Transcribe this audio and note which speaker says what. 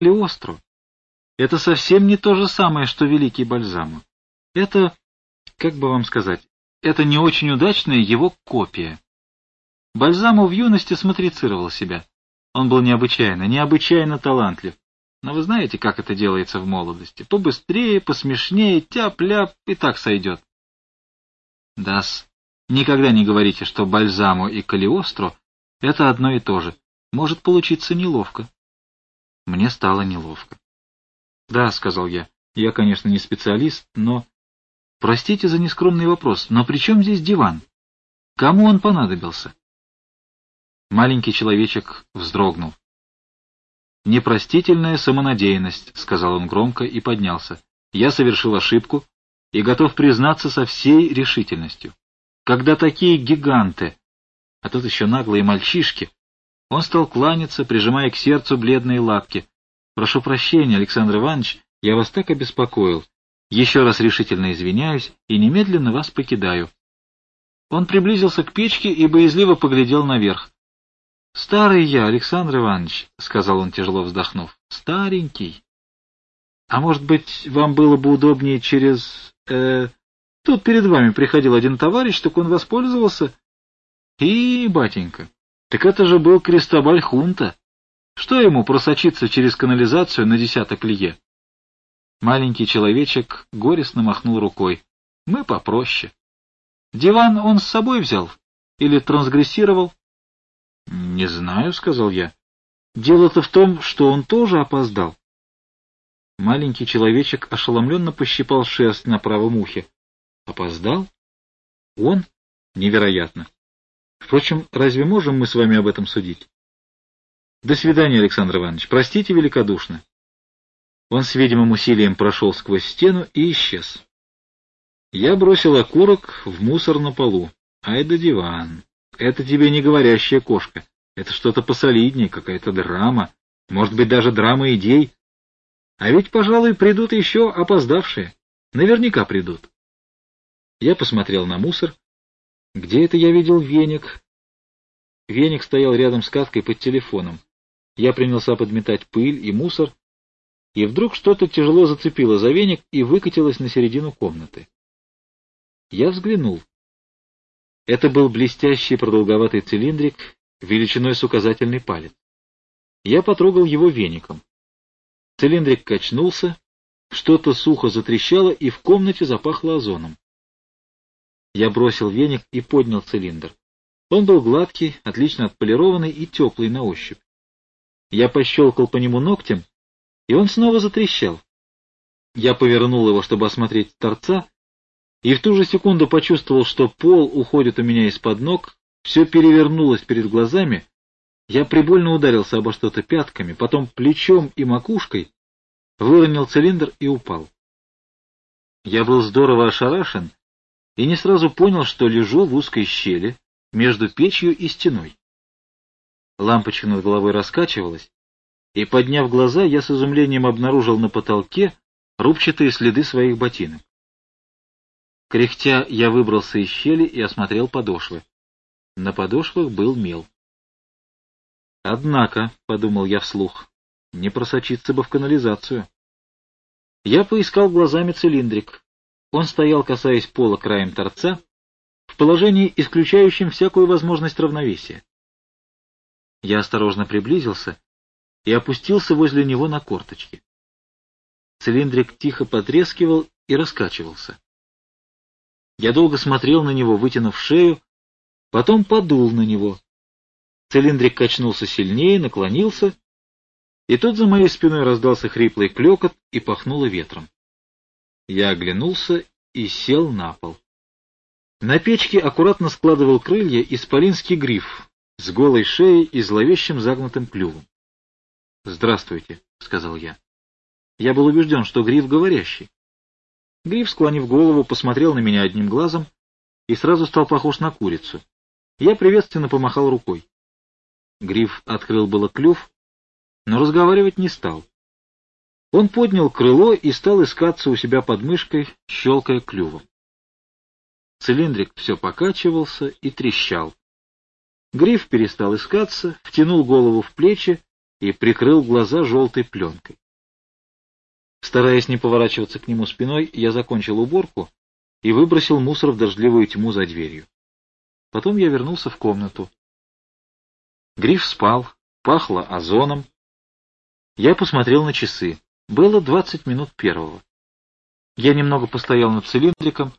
Speaker 1: Калиостро — это совсем не то же самое, что великий Бальзамо. Это, как бы вам сказать, это не очень удачная его копия. Бальзамо в юности смотрицировал себя. Он был необычайно талантлив. Но вы знаете, как это делается в молодости? Побыстрее, посмешнее, тяп-ляп, и так сойдет. Да-с, никогда не говорите, что Бальзамо и Калиостро — это одно и то же. Может получиться неловко. Мне стало неловко. Да, — сказал я, конечно, не специалист, но... Простите за нескромный вопрос, но при чем здесь диван? Кому он понадобился? Маленький человечек вздрогнул. «Непростительная самонадеянность», — сказал он громко и поднялся. «Я совершил ошибку и готов признаться со всей решительностью. Когда такие гиганты, а тут еще наглые мальчишки...» Он стал кланяться, прижимая к сердцу бледные лапки. «Прошу прощения, Александр Иванович, я вас так обеспокоил. Еще раз решительно извиняюсь и немедленно вас покидаю». Он приблизился к печке и боязливо поглядел наверх. «Старый я, Александр Иванович», — сказал он, тяжело вздохнув, — «старенький. А может быть, вам было бы удобнее через... Тут перед вами приходил один товарищ, так он воспользовался...» «И, батенька, так это же был Кристобаль Хунта. Что ему просочиться через канализацию на 10 лье?» Маленький человечек горестно махнул рукой. «Мы попроще. Диван он с собой взял? Или трансгрессировал?» «Не знаю», — сказал я. «Дело-то в том, что он тоже опоздал». Маленький человечек ошеломленно пощипал шерсть на правом ухе. «Опоздал? Он? Невероятно. Впрочем, разве можем мы с вами об этом судить?» «До свидания, Александр Иванович. Простите великодушно». Он с видимым усилием прошел сквозь стену и исчез. Я бросил окурок в мусор на полу. Ай да диван. Это тебе не говорящая кошка. Это что-то посолиднее, какая-то драма. Может быть, даже драма идей. А ведь, пожалуй, придут еще опоздавшие. Наверняка придут. Я посмотрел на мусор. Где это я видел веник? Веник стоял рядом с каткой под телефоном. Я принялся подметать пыль и мусор, и вдруг что-то тяжело зацепило за веник и выкатилось на середину комнаты. Я взглянул. Это был блестящий продолговатый цилиндрик величиной с указательный палец. Я потрогал его веником. Цилиндрик качнулся, что-то сухо затрещало, и в комнате запахло озоном. Я бросил веник и поднял цилиндр. Он был гладкий, отлично отполированный и теплый на ощупь. Я пощелкал по нему ногтем, и он снова затрещал. Я повернул его, чтобы осмотреть торца, и в ту же секунду почувствовал, что пол уходит у меня из-под ног, все перевернулось перед глазами. Я прибольно ударился обо что-то пятками, потом плечом и макушкой, выронил цилиндр и упал. Я был здорово ошарашен и не сразу понял, что лежу в узкой щели между печью и стеной. Лампочка над головой раскачивалась, и, подняв глаза, я с изумлением обнаружил на потолке рубчатые следы своих ботинок. Кряхтя, я выбрался из щели и осмотрел подошвы. На подошвах был мел. «Однако», — подумал я вслух, — «не просочиться бы в канализацию». Я поискал глазами цилиндрик. Он стоял, касаясь пола краем торца, в положении, исключающем всякую возможность равновесия. Я осторожно приблизился и опустился возле него на корточки. Цилиндрик тихо потрескивал и раскачивался. Я долго смотрел на него, вытянув шею, потом подул на него. Цилиндрик качнулся сильнее, наклонился, и тут за моей спиной раздался хриплый клёкот и пахнуло ветром. Я оглянулся и сел на пол. На печке аккуратно складывал крылья исполинский гриф с голой шеей и зловещим загнутым клювом. «Здравствуйте», — сказал я. Я был убежден, что гриф говорящий. Гриф, склонив голову, посмотрел на меня одним глазом и сразу стал похож на курицу. Я приветственно помахал рукой. Гриф открыл было клюв, но разговаривать не стал. Он поднял крыло и стал искаться у себя под мышкой, щелкая клювом. Цилиндрик все покачивался и трещал. Гриф перестал искаться, втянул голову в плечи и прикрыл глаза желтой пленкой. Стараясь не поворачиваться к нему спиной, я закончил уборку и выбросил мусор в дождливую тьму за дверью. Потом я вернулся в комнату. Гриф спал, пахло озоном. Я посмотрел на часы. Было 20 минут первого. Я немного постоял над цилиндриком,